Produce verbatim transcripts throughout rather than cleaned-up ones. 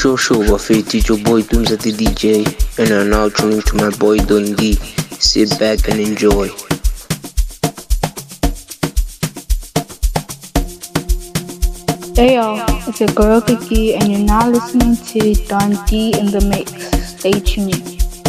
Show show Buffet, it's your boy Dooms at the D J, and I'm now tuning to my boy Don D. Sit back and enjoy. Hey y'all, it's your girl Kiki, and you're now listening to Don D in the mix. Stay tuned.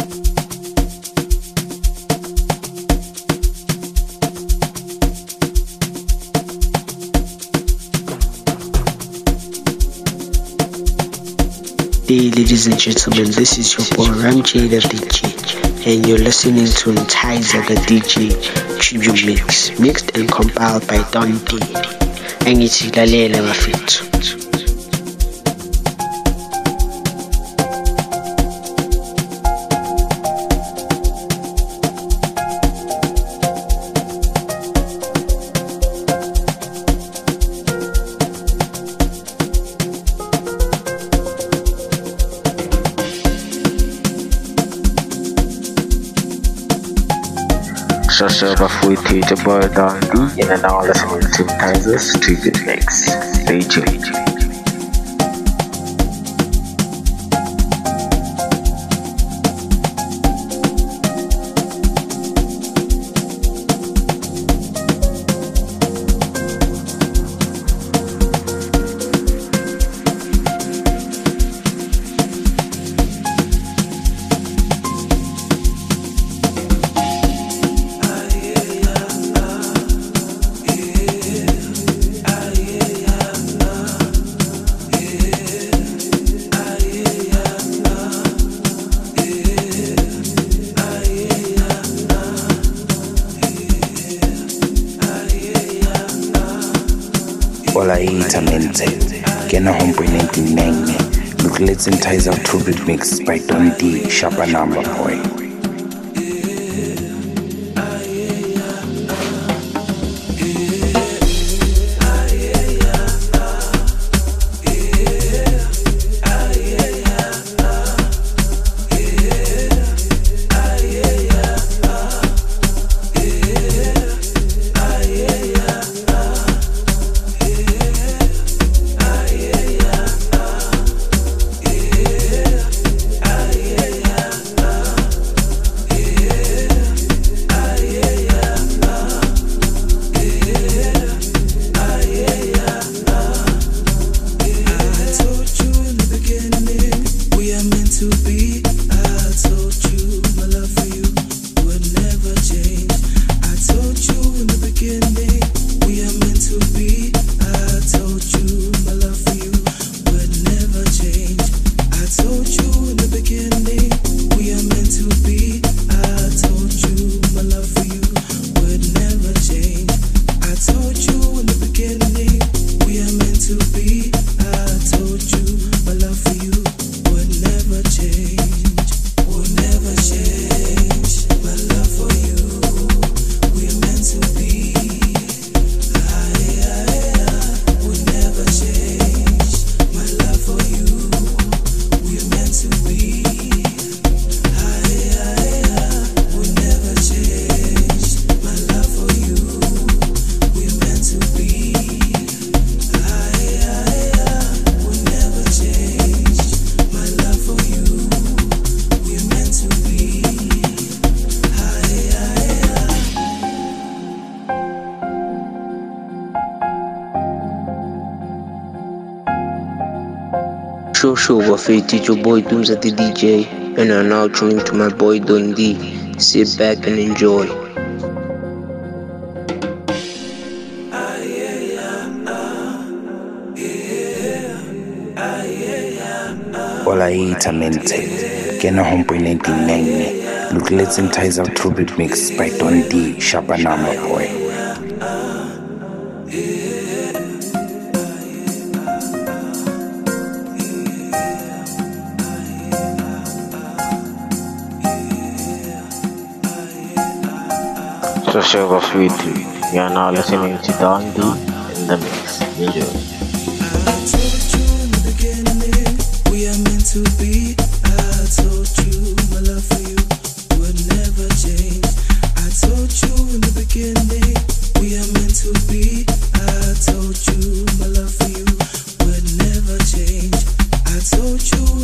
Hey ladies and gentlemen, this is your boy Ramjay the D J, and you're listening to Ntizer the D J Tribute Mix, mixed and compiled by Don D. Angithi lalela bafethu. Shasha Bafuiti, the boy Don D, and now listening to Ntizer's Tribute Mix. Stay tuned. Mente, Kena Homeboy ninety-nine, look let's Entizer Tribute Mix by Don D, Sharper Number Boy. Show show Buffet, it's your boy Dooms at the D J, and I'm now tuning to my boy Don D. Sit back and enjoy. Olaita Mente, Kena Homeboy ninety-nine, look let's Entizer Tribute Mix by Don D, Sharper Number Boy. So Shasha Bafuiti, you are now listening to Don D in the mix. Enjoy. We are meant to be. I told you my love for you would never change. I told you in the beginning we are meant to be. I told you my love for you would never change. I told you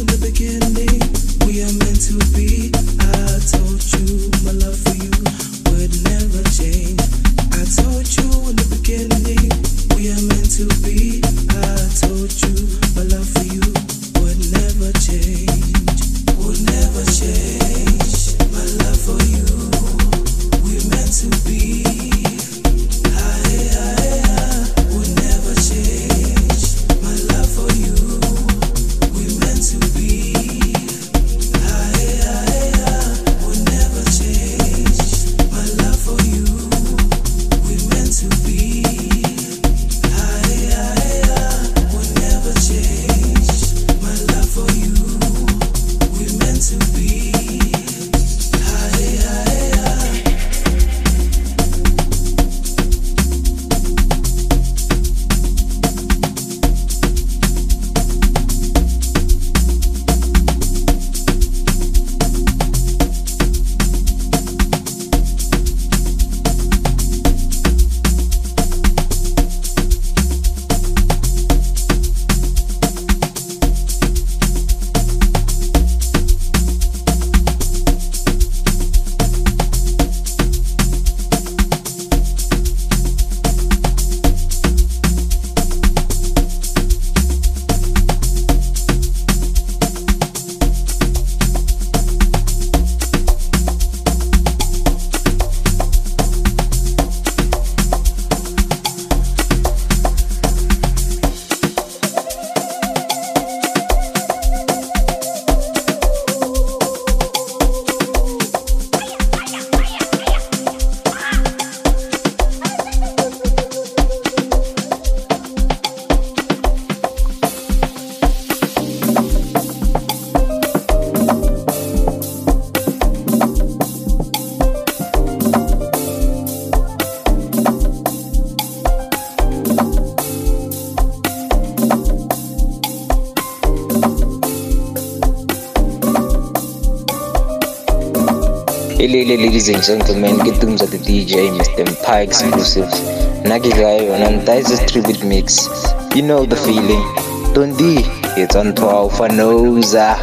Ladies and gentlemen, get things at the D J, Mister Empire exclusive. Nagi guy on Antizes tribute mix. You know the feeling. Dondi, it's on twelve for Noza.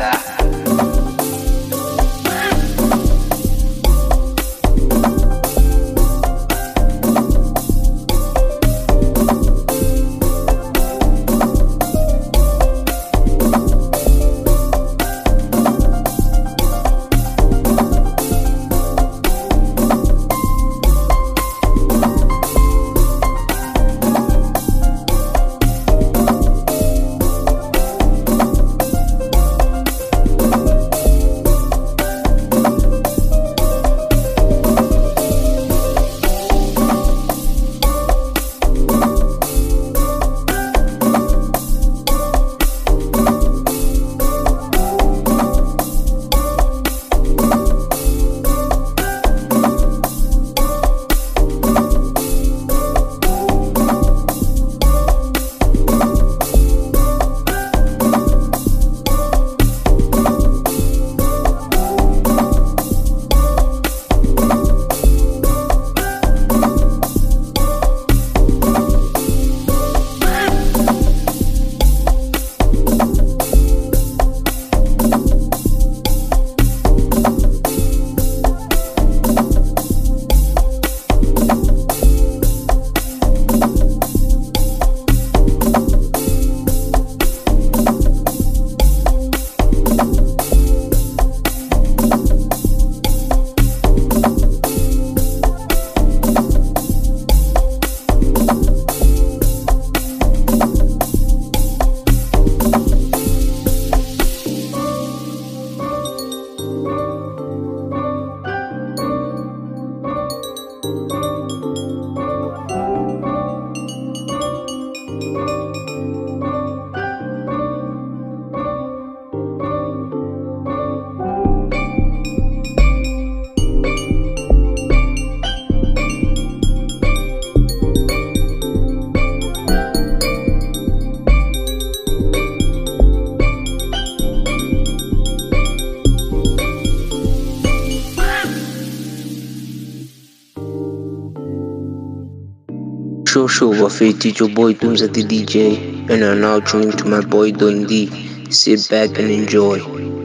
Show show Wafeti, your boy Dooms at the D J, and are now tuning to my boy Dondi. Sit back and enjoy.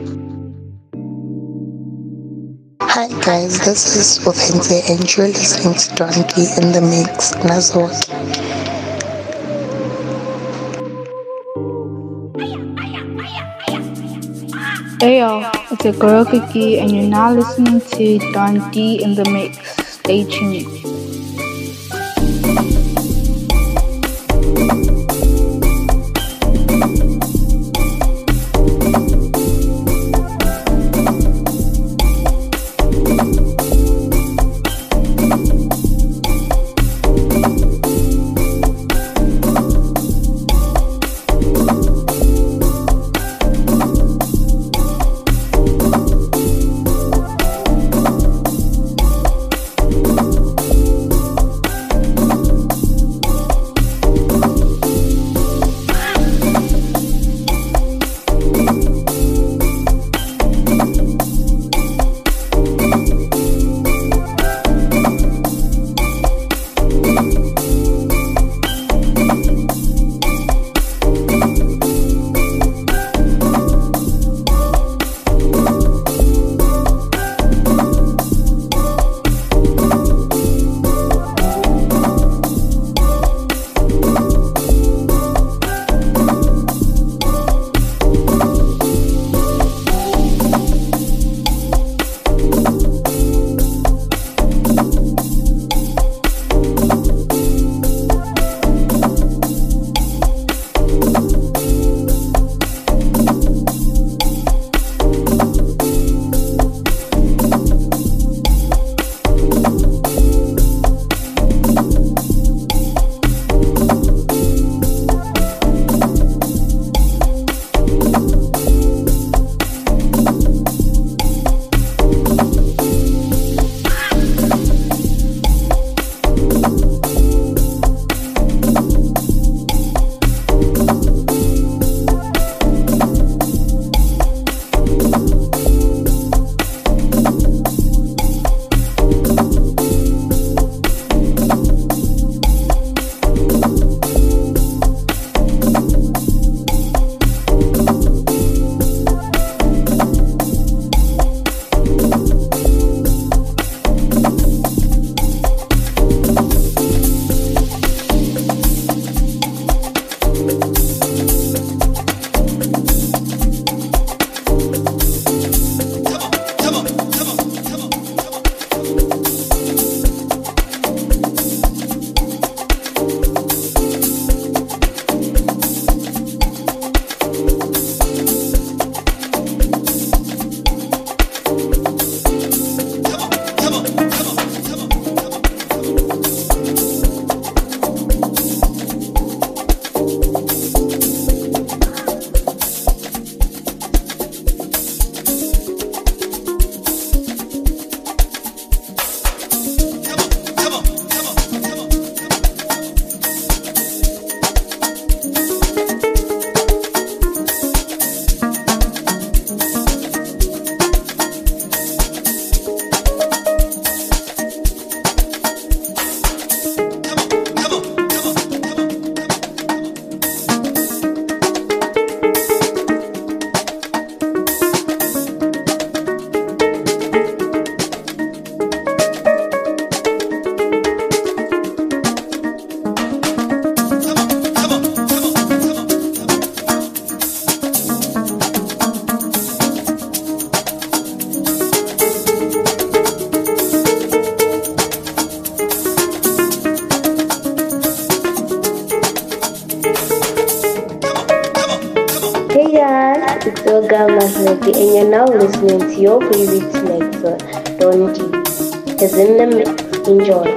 Hi guys, this is Wafenti and you're listening to Don D in the mix. Nazor. Hey yo, it's a girl Kiki and you're now listening to Don D in the mix. Stay tuned. It's your girl Nasledi, and you're now listening to your favorite selector, Don D. Is in the mix. Enjoy.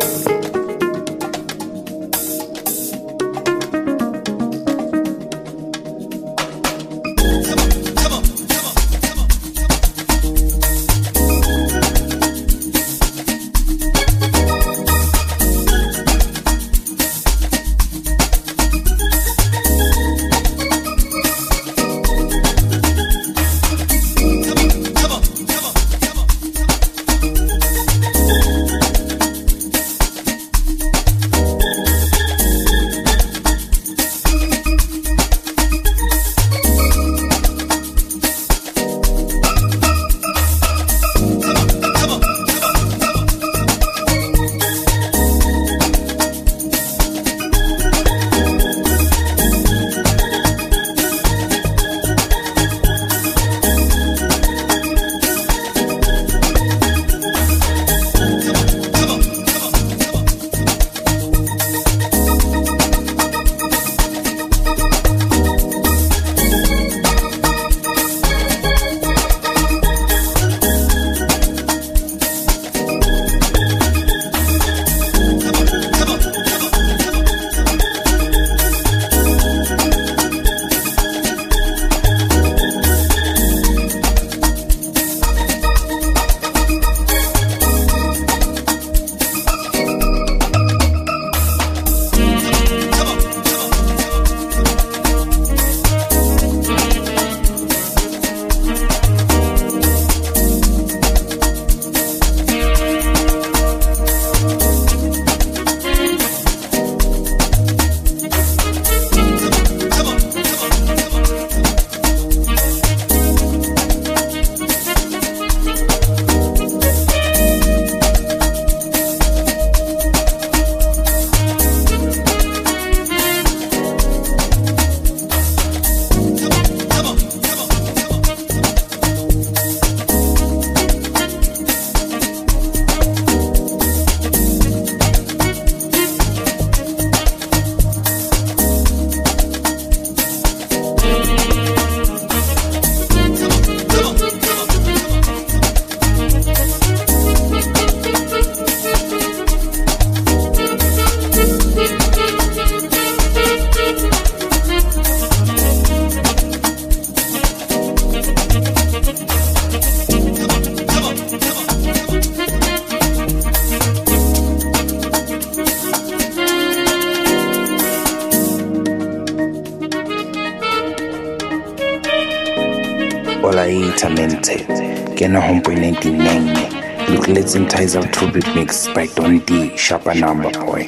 Olaitamente, Kena Homeboy ninety-nine. Look, let's entice our true beat mix by Don D, Sharper Number Boy.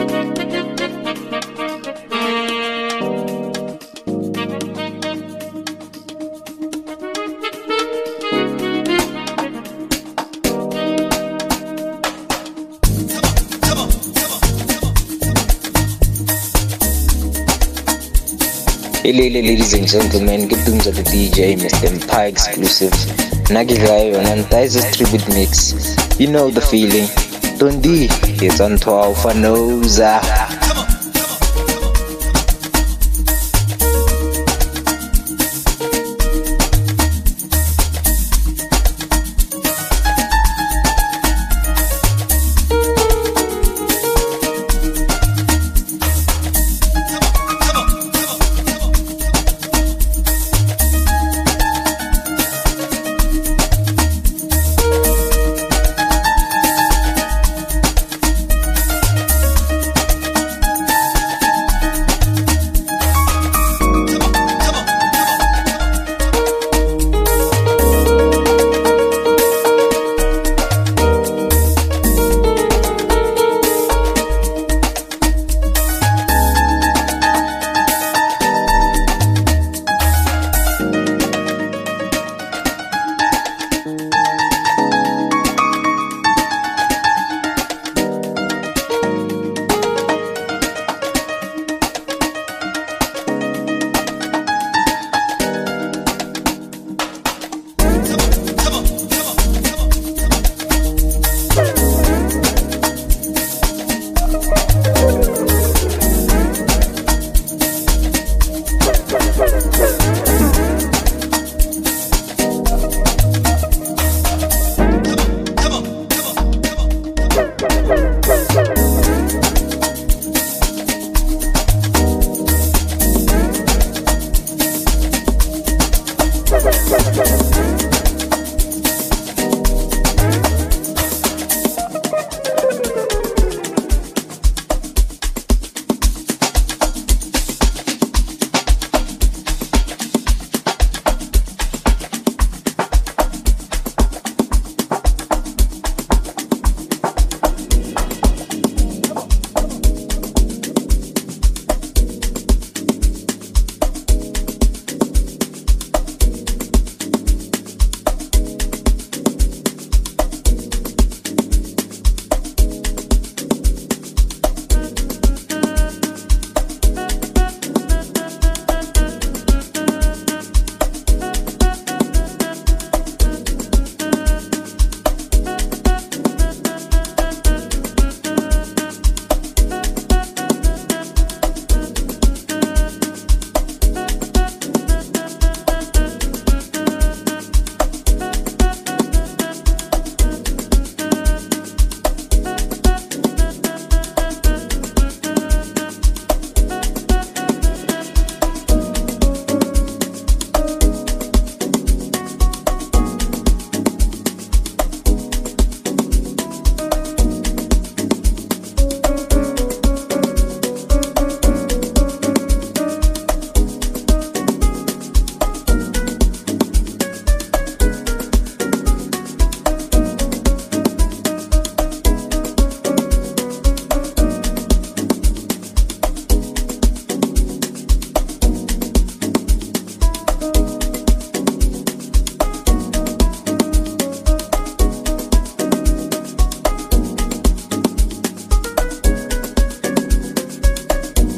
Hello, ladies and gentlemen, good things of the D J, Mister Empire exclusive. Nagigayo and Antizes tribute mix. You know the feeling. Don D, it's on twelve for Noza.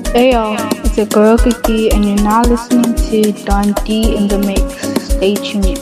Hey y'all, it's your girl Kiki and you're now listening to Don D in the Mix. Stay tuned.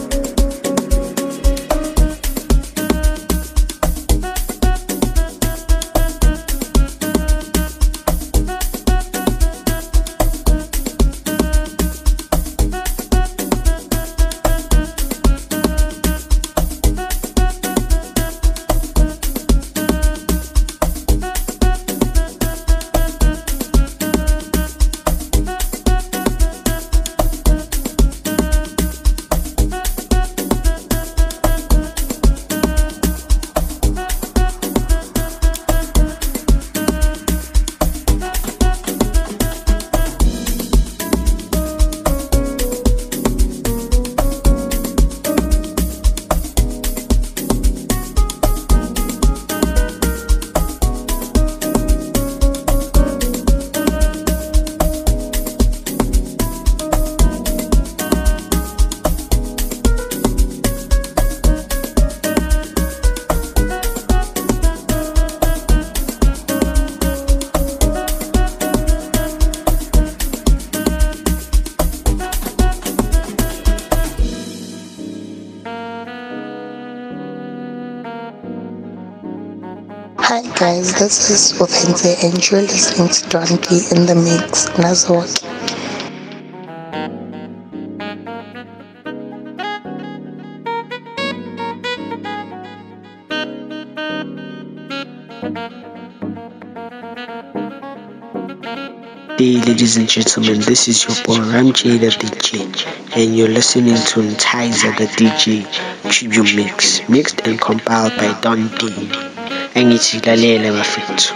Hi guys, this is Openze and you're listening to Don D in the Mix. Nazoki. Hey ladies and gentlemen, this is your boy Ramjay the D J and you're listening to Ntizer the D J Tribute Mix, mixed and compiled by Don D. Angithi lalela bafethu.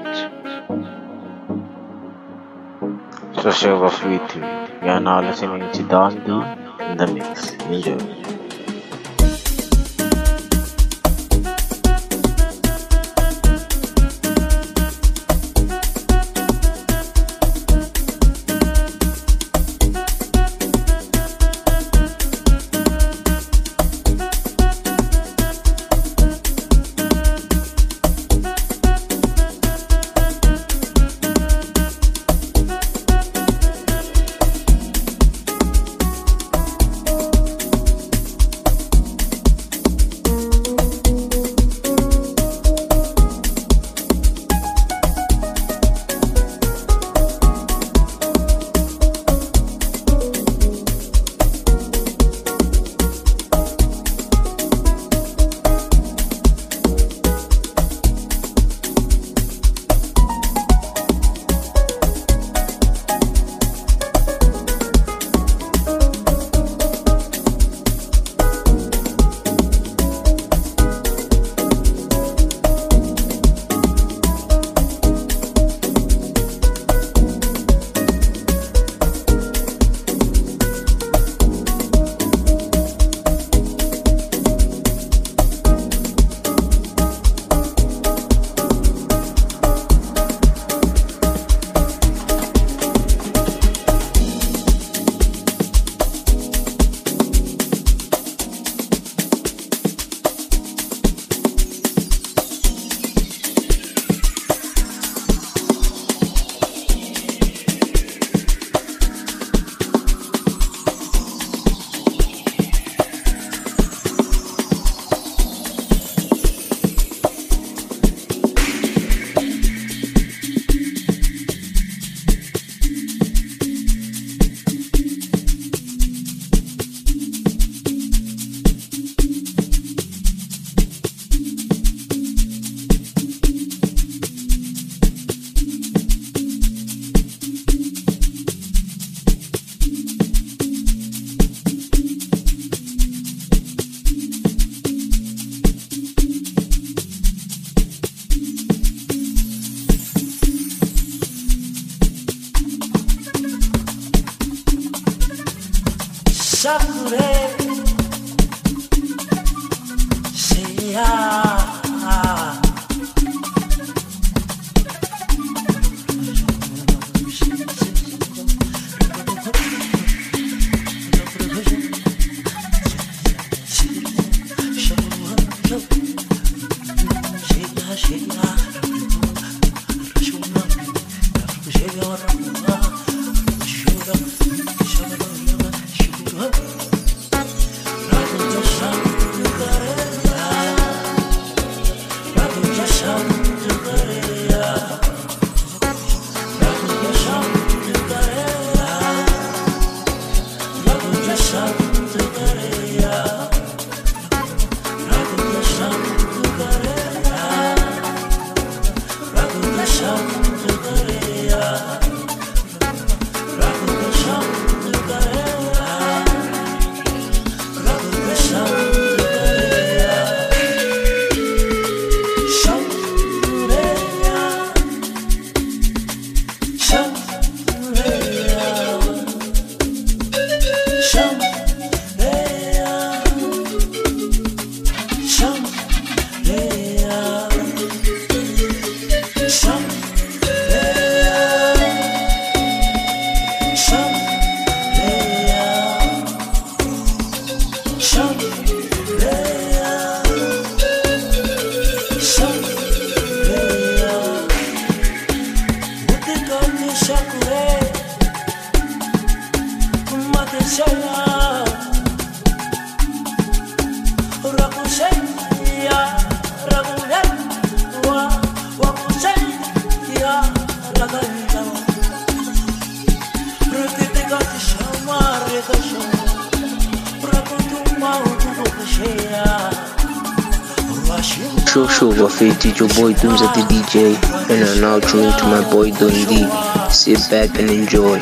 So sure bafethu, we are now listening to Don D in the Mix. Enjoy. Shake Show show Wafeti, your boy Dooms at the D J, and I'm now tuned to my boy Don D. Sit back and enjoy.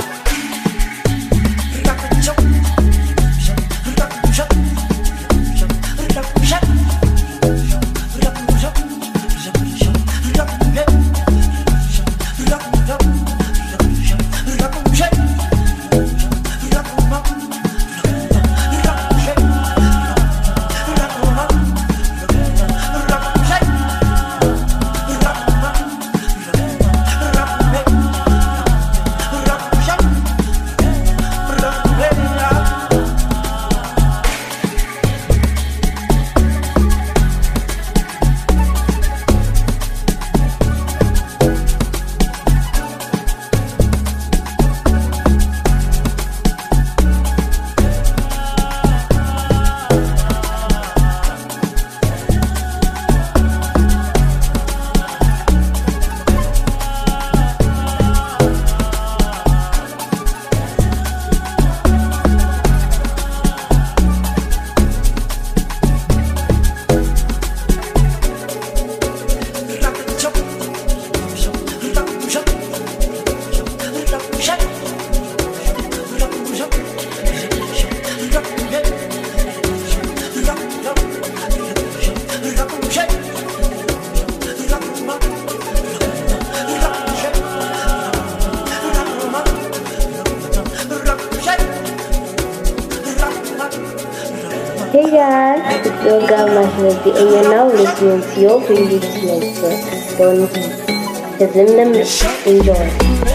Hey guys, it's your girl Mahmoudi and you're now listening to your favorite selector, Don D. It's in the mix. Enjoy.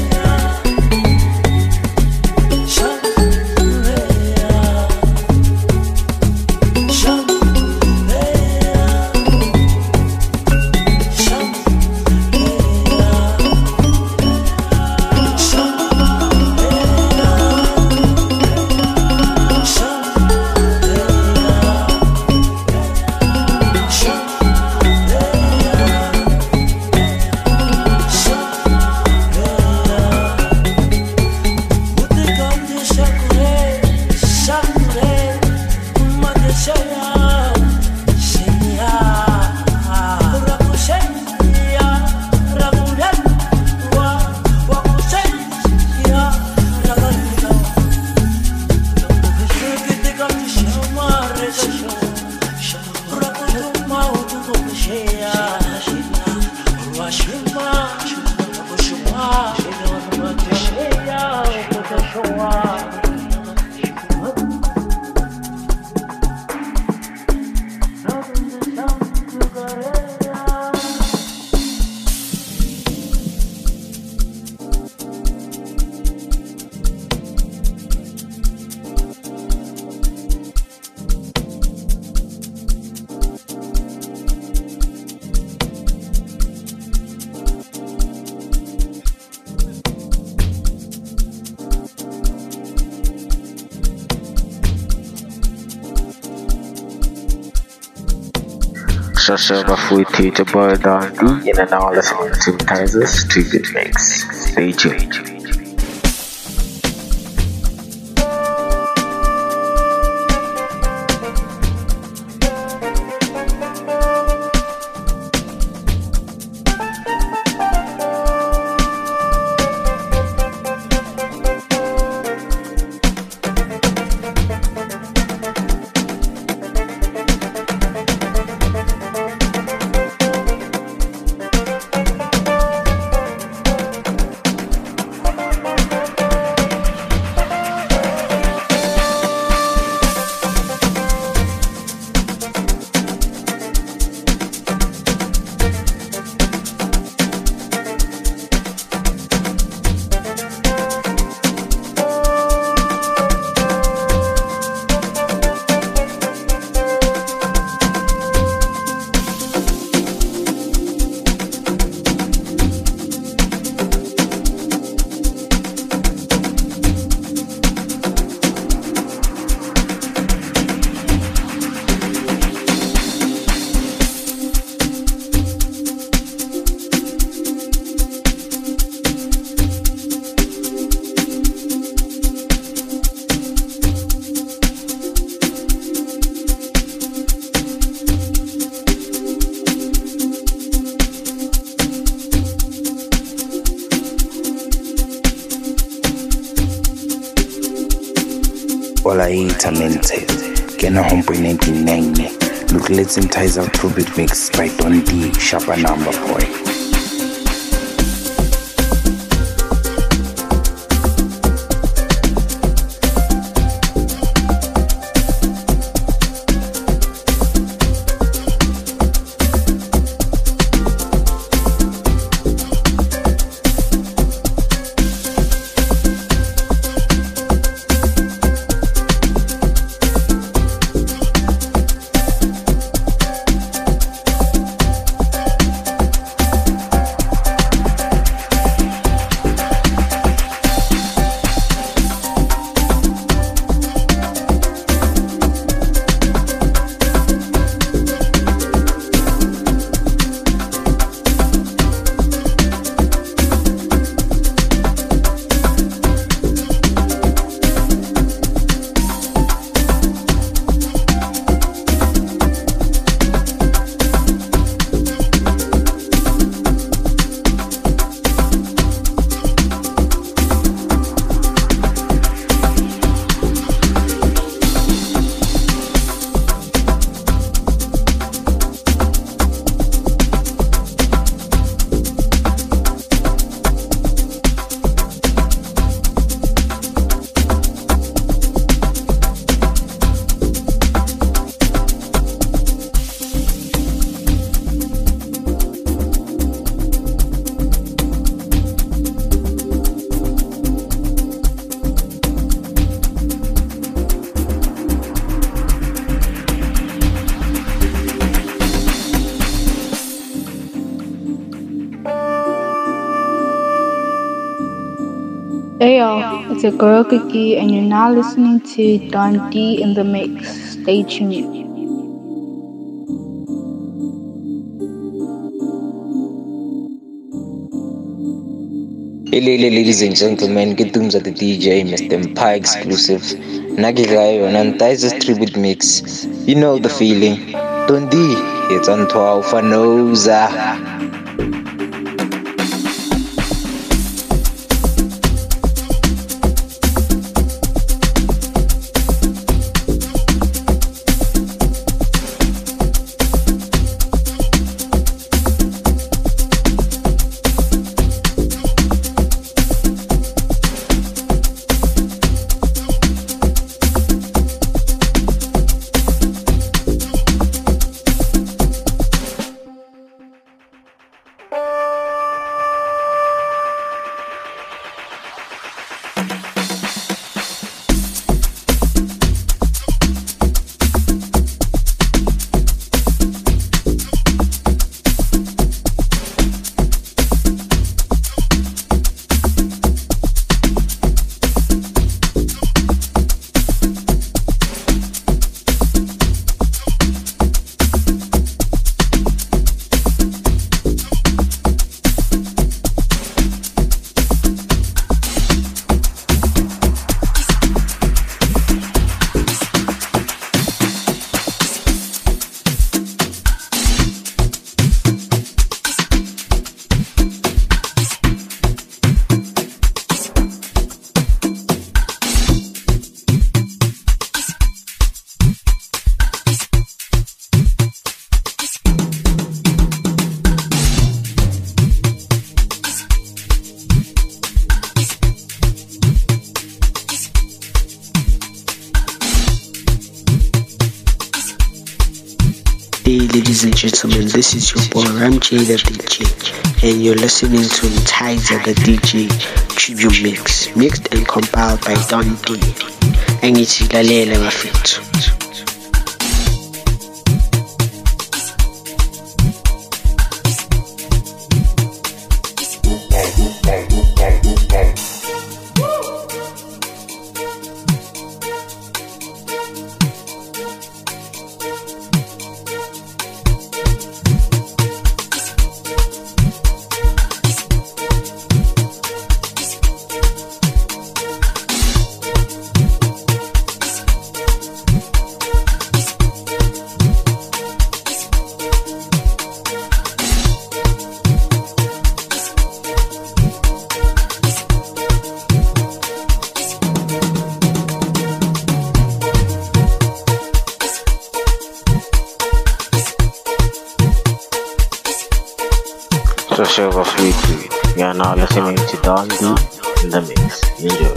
Shasha Bafuiti, your boy Don D, and now listening to Tyzer's Tribute Mix. Stay tuned. olaitamente kena homeboy ninety-nine. Look, let's entice our two bit mix by Don D, Sharper Number Boy. Hey y'all, it's your girl Kiki, and you're now listening to Don D in the Mix. Stay tuned. Hello, ladies and gentlemen, good things at the D J, Mister Empire exclusive. Nagigayo on Antizes tribute mix. You know the feeling. Don D, it's on twelve for Noza. Hey ladies and gentlemen, this is your boy Ramjay the D J, and you're listening to Tizer the D J Tribute Mix, mixed and compiled by Don D. Angithi lalela bafethu. Sugar Sweet Tweet. You are now listening to Don D in the mix. Enjoy.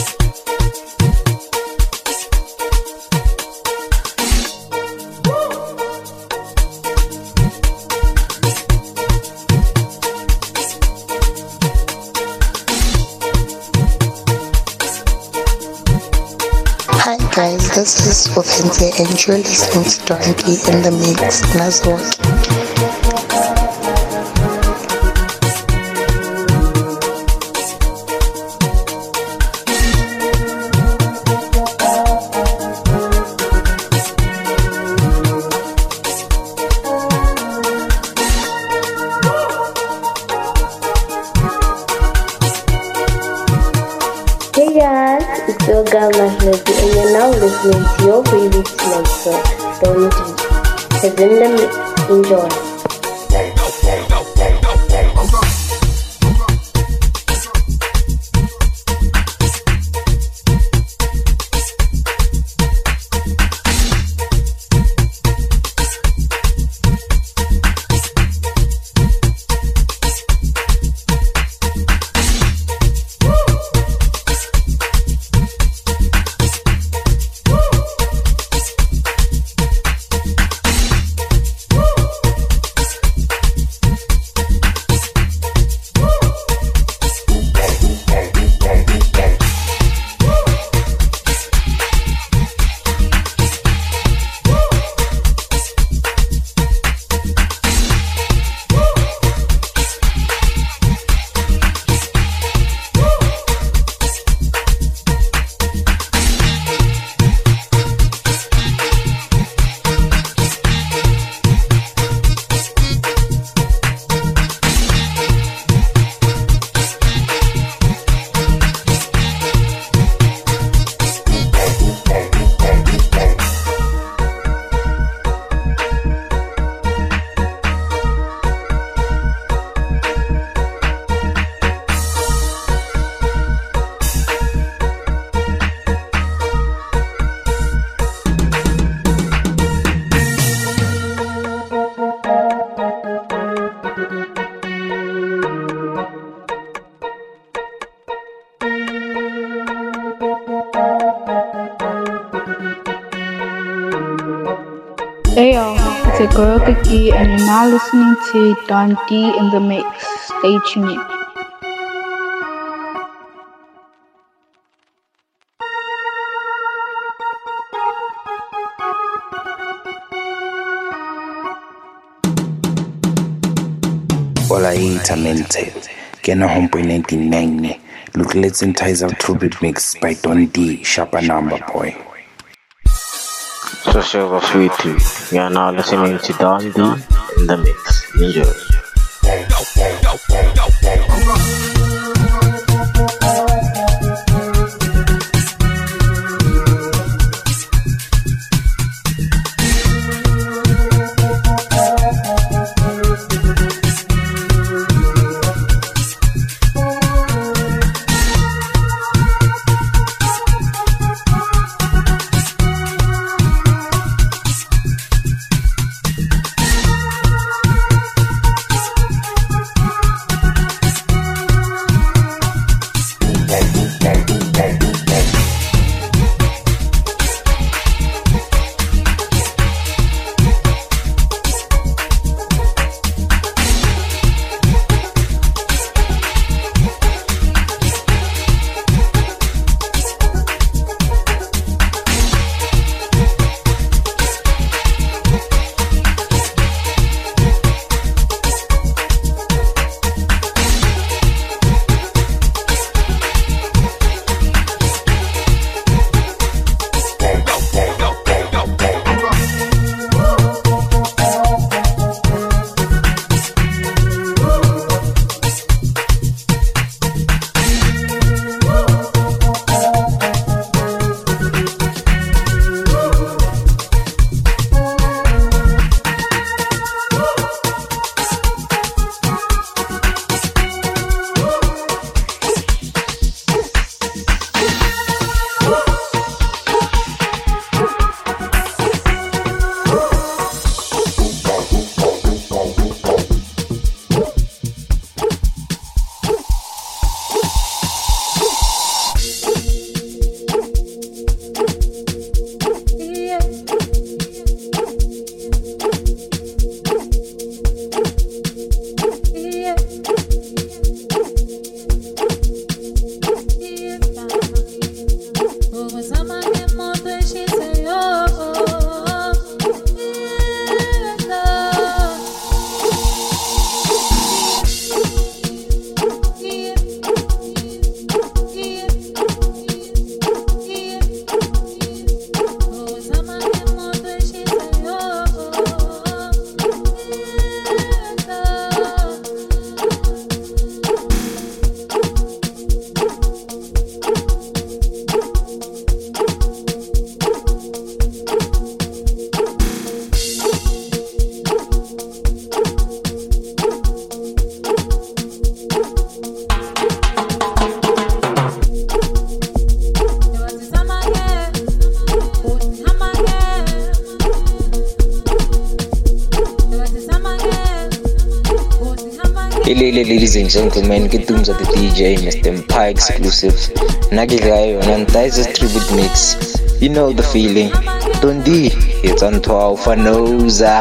Hi guys, this is Openze and you're listening to Don D in the mix. Nazwak. Hey guys, it's your girl Mahleti and you're now listening to your favorite selector, Don D. He's in the mix. Enjoy. Hey yo, it's your girl Kiki and you're now listening to Don D in the mix. Stay tuned. Olaitamente, Kena Homeboy ninety-nine. Look, let's entice our tribute mix by Don D, Sharper Number Boy. So Sugar Sweet Tweet. You are now listening to Don D in the mix. Enjoy. Ladies and gentlemen, get them the D J, Mister Empire exclusive. Nagi Gaio, and Antizes tribute mix. You know the feeling. Dondi, it's on twelve for Noza.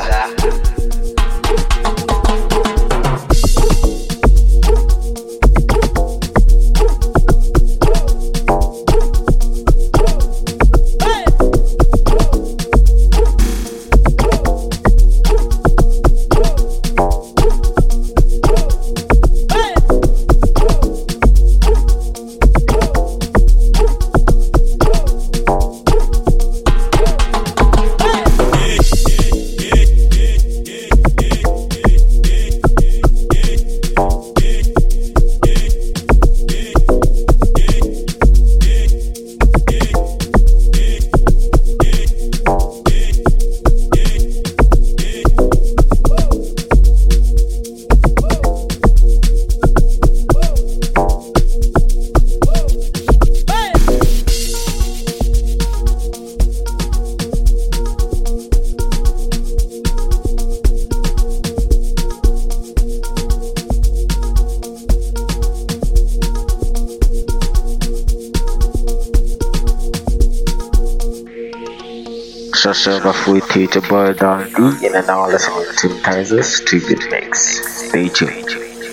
Shasha Rafui Teacher Boy Dondi, and now listening to Tizers tribute mix. Stay tuned.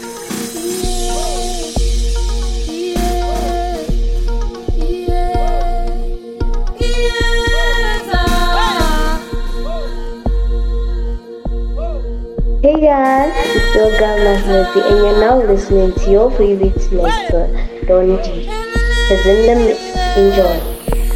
Hey guys, it's your girl Nasmati, and you're now listening to your favorite selector, Don D. He's in the mix. Enjoy.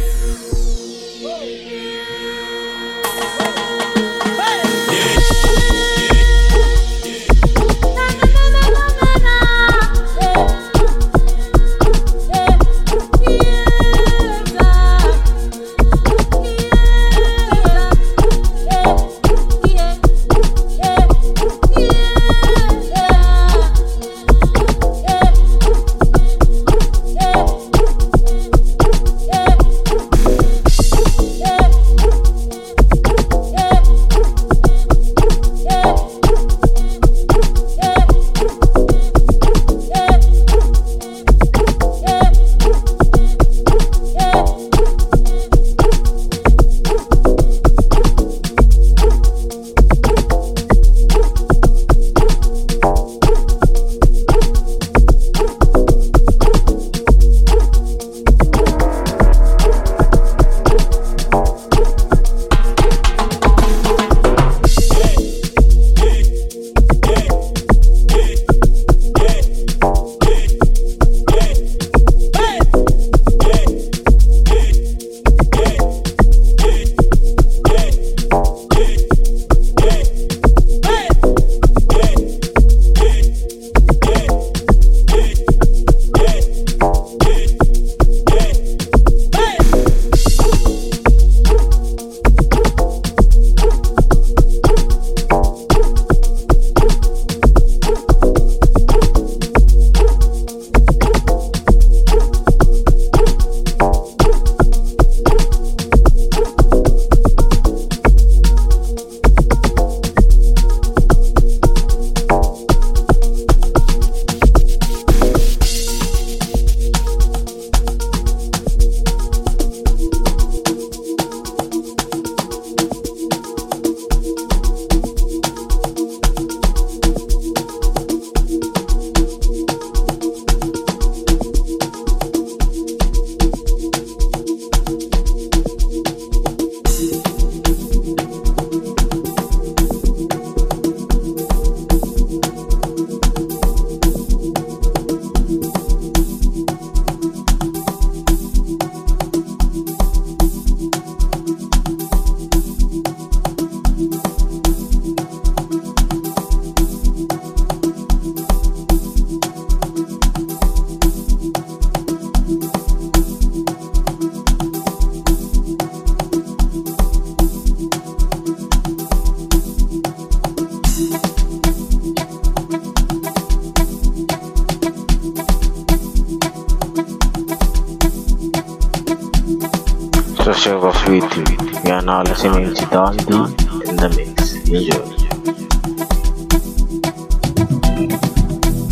Sugar Sweetie. We are now listening to Don D in the mix. Enjoy.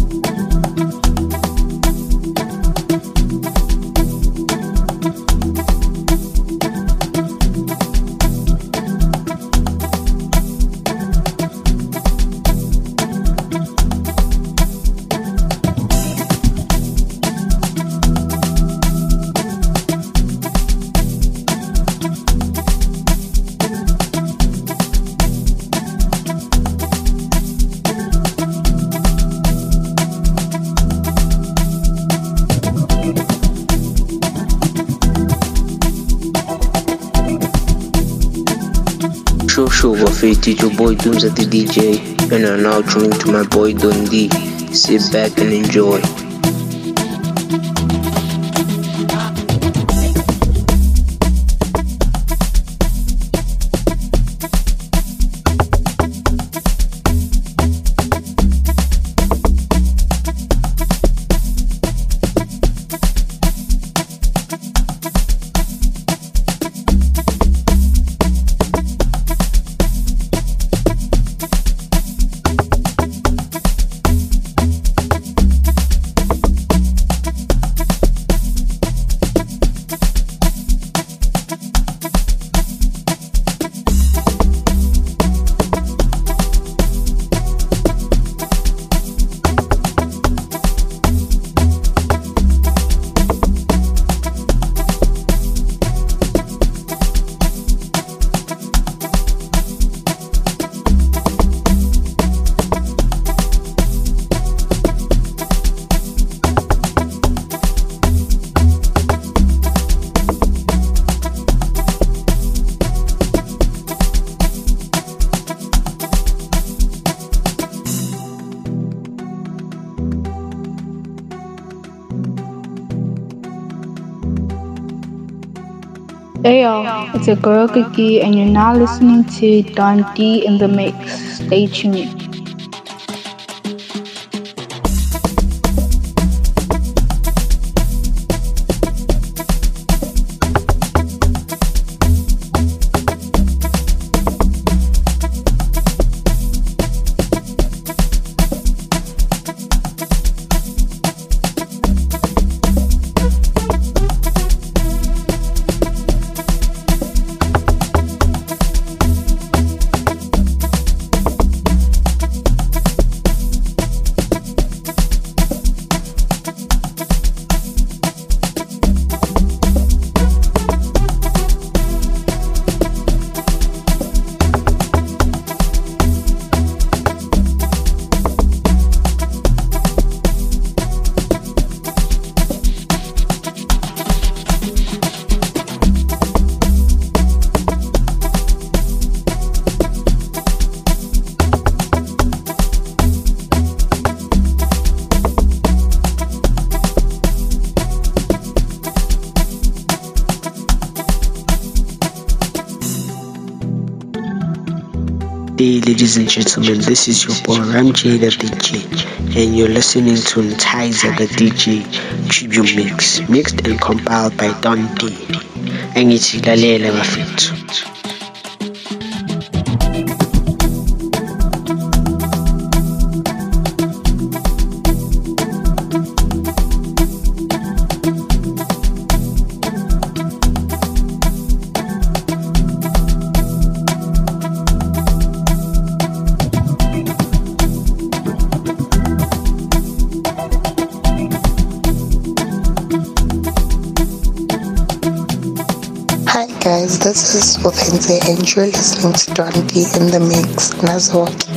Sugar Fit, it's your boy Dooms at the D J, and I'm now tuning to my boy Don D. Sit back and enjoy. Hey y'all, it's your girl Kiki, and you're now listening to Don D in the Mix. Stay tuned. Hey ladies and gentlemen, this is your boy Ramjay the D J, and you're listening to Ntizer the D J Tribute Mix, mixed and compiled by Don D. Angithi lalela bafethu. Guys, this is Openze and you're listening to Don D in the Mix. Nazwaki.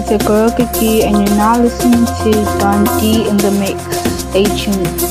it's your girl Kiki, and you're now listening to Don D in the Mix. Stay tuned.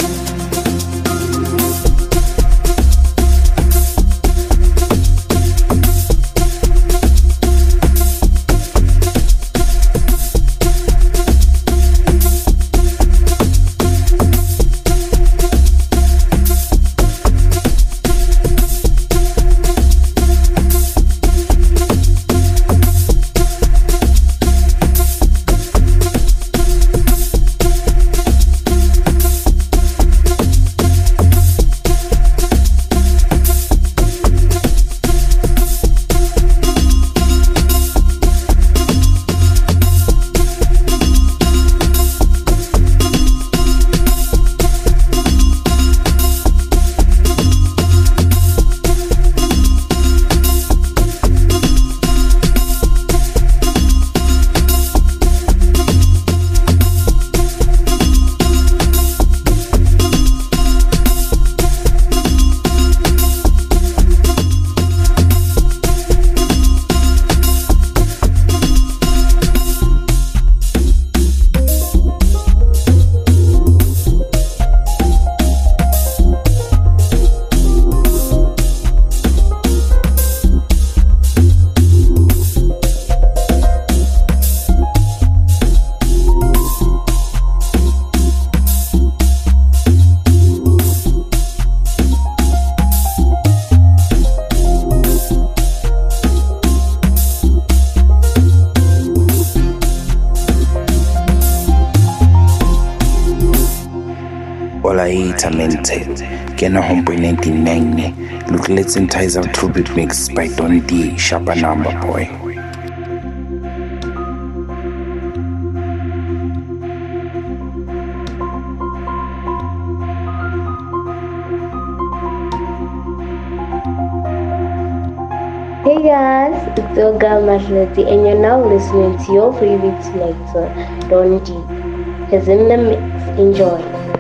Kena Homeboy ninety-nine. Look, let's entice our tribute mix by Don D, Sharper Number Boy. Hey guys, it's your girl Mashleti, and you're now listening to your favorite selector, Don D. He's in the mix. Enjoy.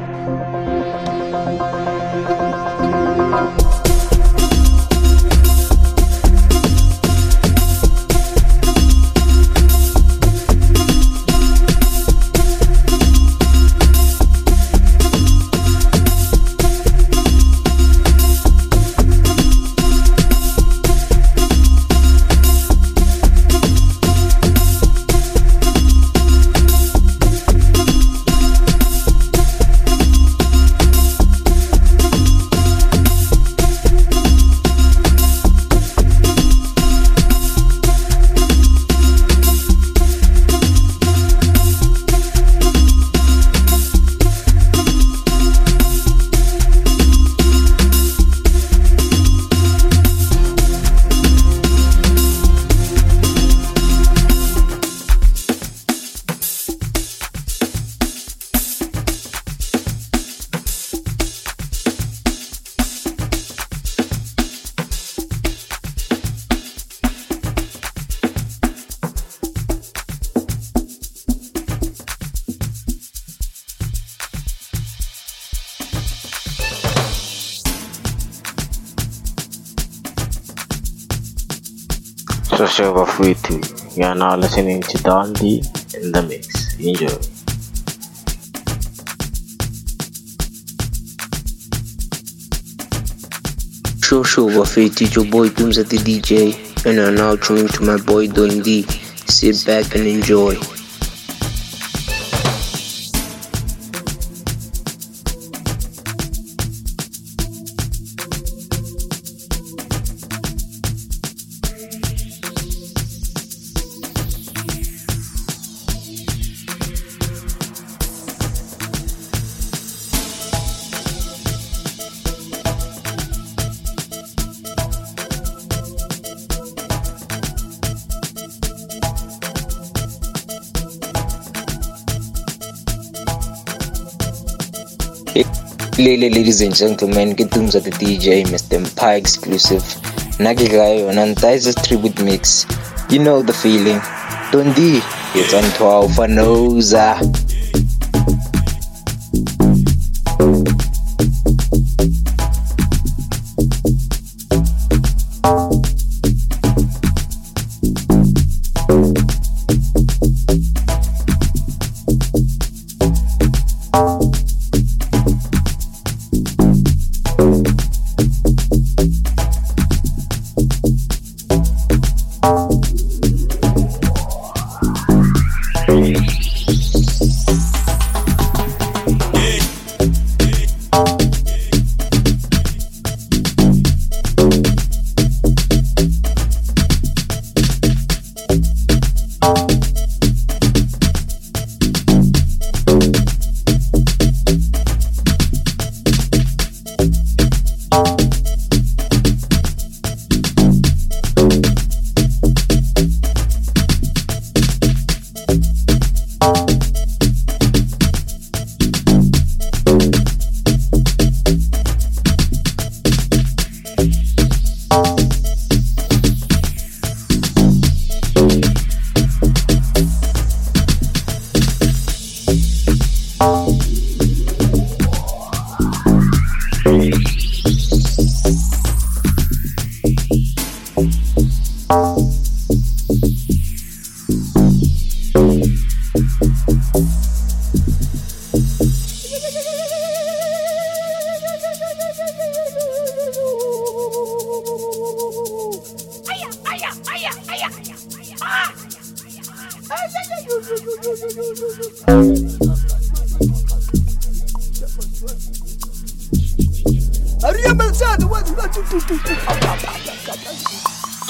Social Fruity. You are now listening to Don D in the Mix. Enjoy. Social Fruity, your boy Dooms at the D J, and are now tuned to my boy Don D. Sit back and enjoy. Ladies and gentlemen, get Dooms at the D J, Mister Empire exclusive. Nagigayo on Antizes tribute mix. You know the feeling. Don D, it's on twelve for Noza.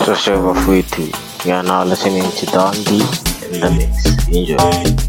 Shasha Bafwiti. You are now listening to Don D in the mix. Enjoy.